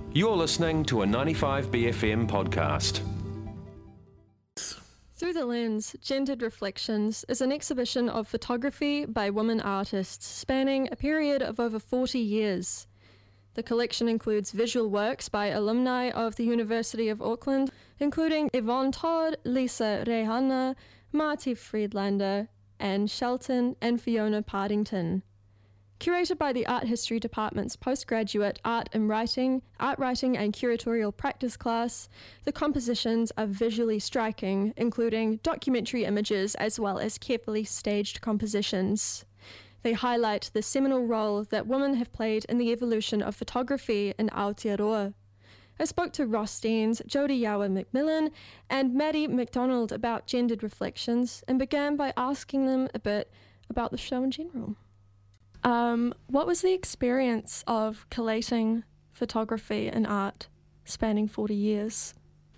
You're listening to a 95BFM podcast. Through the Lens, Gendered Reflections is an exhibition of photography by women artists spanning a period of over 40 years. The collection includes visual works by alumni of the University of Auckland, including Yvonne Todd, Lisa Rehanna, Marty Friedlander, Anne Shelton, and Fiona Partington. Curated by the Art History Department's postgraduate Art Writing and Curatorial Practice class, the compositions are visually striking, including documentary images as well as carefully staged compositions. They highlight the seminal role that women have played in the evolution of photography in Aotearoa. I spoke to Ross Deans, Jodie Yawa-McMillan, and Maddie McDonald about Gendered Reflections and began by asking them a bit about the show in general. What was the experience of collating photography and art spanning 40 years?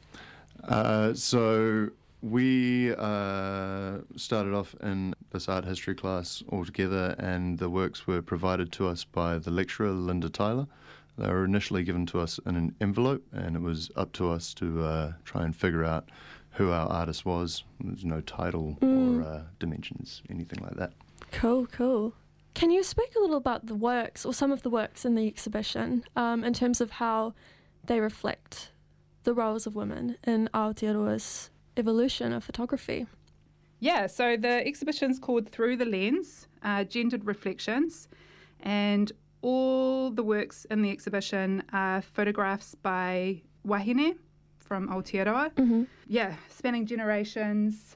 So we started off in this art history class all together, and the works were provided to us by the lecturer, Linda Tyler. They were initially given to us in an envelope, and it was up to us to try and figure out who our artist was. There's no title or dimensions, anything like that. Cool. Can you speak a little about the works, or some of the works in the exhibition, in terms of how they reflect the roles of women in Aotearoa's evolution of photography? Yeah, so the exhibition's called Through the Lens, Gendered Reflections, and all the works in the exhibition are photographs by wahine from Aotearoa. Mm-hmm. Yeah, spanning generations.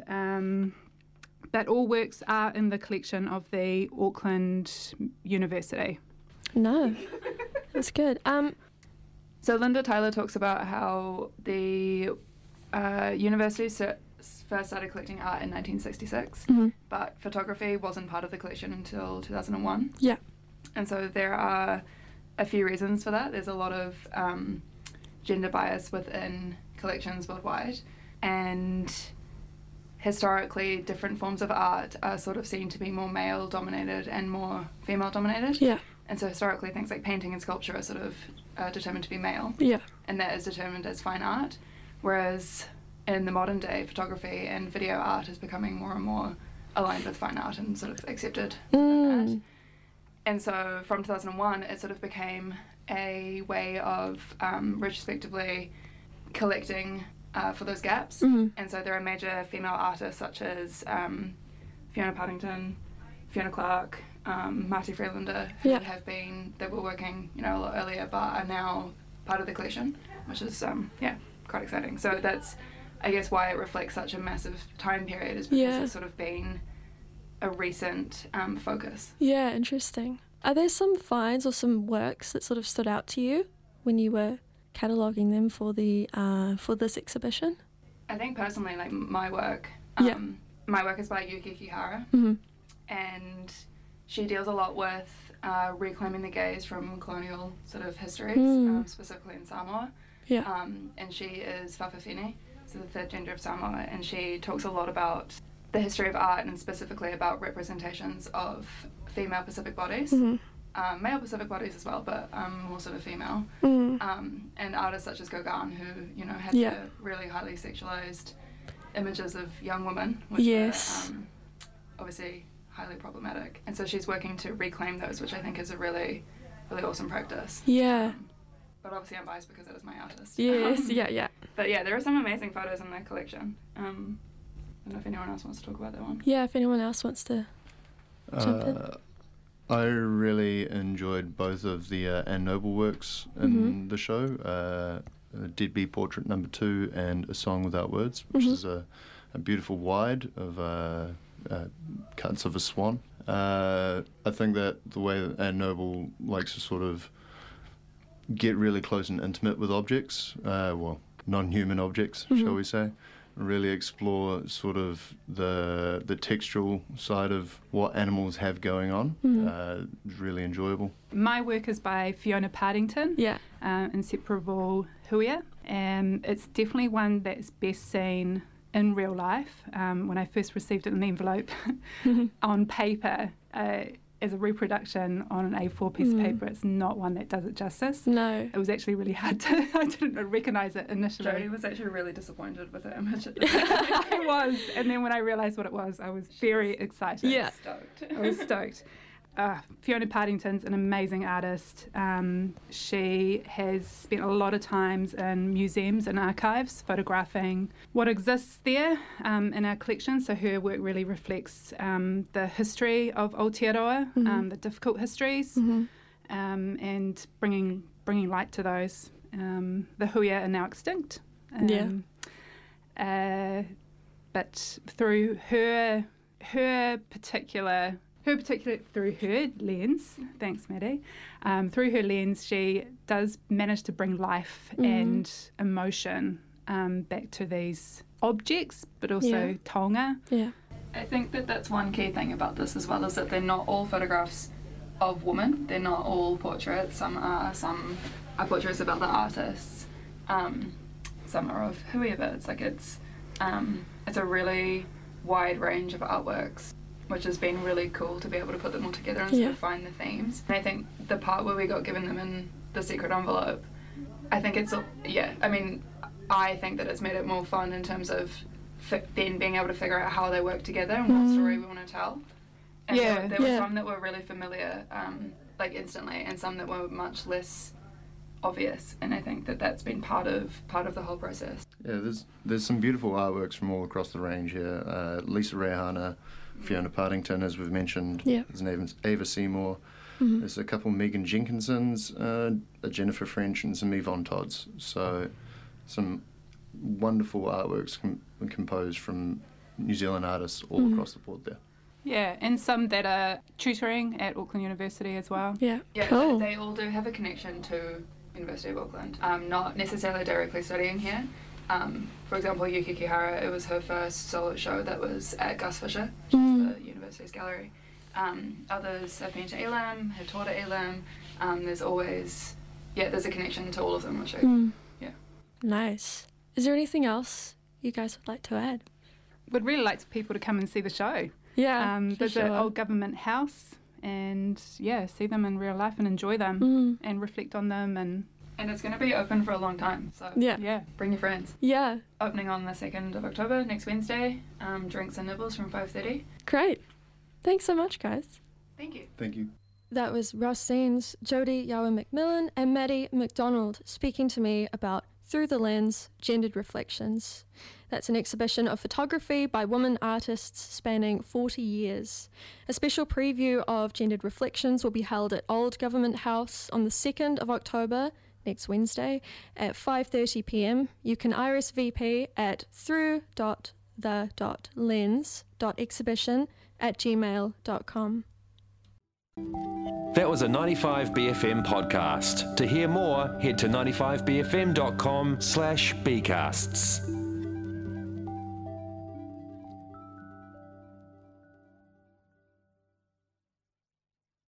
That all works are in the collection of the Auckland University. No, that's good. So Linda Tyler talks about how the university first started collecting art in 1966, but photography wasn't part of the collection until 2001. Yeah. And so there are a few reasons for that. There's a lot of gender bias within collections worldwide, and historically, different forms of art are sort of seen to be more male-dominated and more female-dominated. Yeah. And so historically, things like painting and sculpture are sort of determined to be male. Yeah. And that is determined as fine art. Whereas in the modern day, photography and video art is becoming more and more aligned with fine art and sort of accepted within that. And so from 2001, it sort of became a way of retrospectively collecting for those gaps. And so there are major female artists such as Fiona Partington, Fiona Clark, Marty Friedlander, who that were working, a lot earlier, but are now part of the collection, which is quite exciting. So that's, I guess, why it reflects such a massive time period, is because it's sort of been a recent focus. Yeah, interesting. Are there some finds or some works that sort of stood out to you when you were cataloguing them for the for this exhibition? I think personally, like my work is by Yuki Kihara, and she deals a lot with reclaiming the gaze from colonial sort of histories, specifically in Samoa. Yeah. And she is Fa'afafine, so the third gender of Samoa, and she talks a lot about the history of art and specifically about representations of female Pacific bodies. Male Pacific bodies as well, but more sort of female. And artists such as Gauguin, who, had the really highly sexualized images of young women, which are obviously highly problematic. And so she's working to reclaim those, which I think is a really, really awesome practice. Yeah. But obviously I'm biased because it is my artist. Yes, yeah. But yeah, there are some amazing photos in the collection. I don't know if anyone else wants to talk about that one. Yeah, if anyone else wants to jump in. I really enjoyed both of the Anne Noble works in the show, Deadbeat Portrait No. 2 and A Song Without Words, which is a beautiful wide of cuts of a swan. I think that the way that Anne Noble likes to sort of get really close and intimate with objects, non-human objects, shall we say, really explore sort of the textural side of what animals have going on. It's really enjoyable. My work is by Fiona Partington, Inseparable Huia, and it's definitely one that's best seen in real life. When I first received it in the envelope on paper, it as a reproduction on an A4 piece of paper, it's not one that does it justice. No. It was actually really hard to, I didn't recognise it initially. Jodie was actually really disappointed with the image at the time. I was, and then when I realised what it was, I was very excited. Yeah. Stoked. I was stoked. Fiona Partington's an amazing artist. She has spent a lot of times in museums and archives photographing what exists there in our collection. So her work really reflects the history of Aotearoa, the difficult histories, and bringing light to those. The Huia are now extinct. But through her particular through her lens, thanks Maddie, through her lens she does manage to bring life and emotion back to these objects, but also taonga. Yeah. I think that that's one key thing about this as well, is that they're not all photographs of women, they're not all portraits. Some are portraits about the artists, some are of whoever. Like it's a really wide range of artworks, which has been really cool to be able to put them all together and sort of find the themes. And I think the part where we got given them in the secret envelope, I think I think that it's made it more fun in terms of then being able to figure out how they work together and what story we want to tell. And there were some that were really familiar, like instantly, and some that were much less obvious, and I think that that's been part of the whole process. Yeah, there's some beautiful artworks from all across the range here. Lisa Rehana, Fiona Partington, as we've mentioned. There's an Ava Seymour. There's a couple Megan Jenkinsons, a Jennifer French, and some Yvonne Todds. So some wonderful artworks composed from New Zealand artists all across the board there. Yeah, and some that are tutoring at Auckland University as well. Yeah, cool. They all do have a connection to University of Auckland. Not necessarily directly studying here. For example, Yuki Kihara, it was her first solo show that was at Gus Fisher, which is the university's gallery. Others have been to Elam, have taught at Elam. There's always, there's a connection to all of them, which Nice. Is there anything else you guys would like to add? Would really like people to come and see the show. Yeah, there's an old government house, and see them in real life and enjoy them and reflect on them, and it's going to be open for a long time. So bring your friends. Yeah. Opening on the 2nd of October, next Wednesday. Drinks and nibbles from 5:30. Great. Thanks so much, guys. Thank you. Thank you. That was Ross Saines, Jodie Yawa McMillan, and Maddie McDonald speaking to me about Through the Lens, Gendered Reflections. That's an exhibition of photography by women artists spanning 40 years. A special preview of Gendered Reflections will be held at Old Government House on the 2nd of October, next Wednesday, at 5:30 p.m. You can RSVP at through.the.lens.exhibition@gmail.com. That was a 95BFM podcast. To hear more, head to 95bfm.com/bcasts.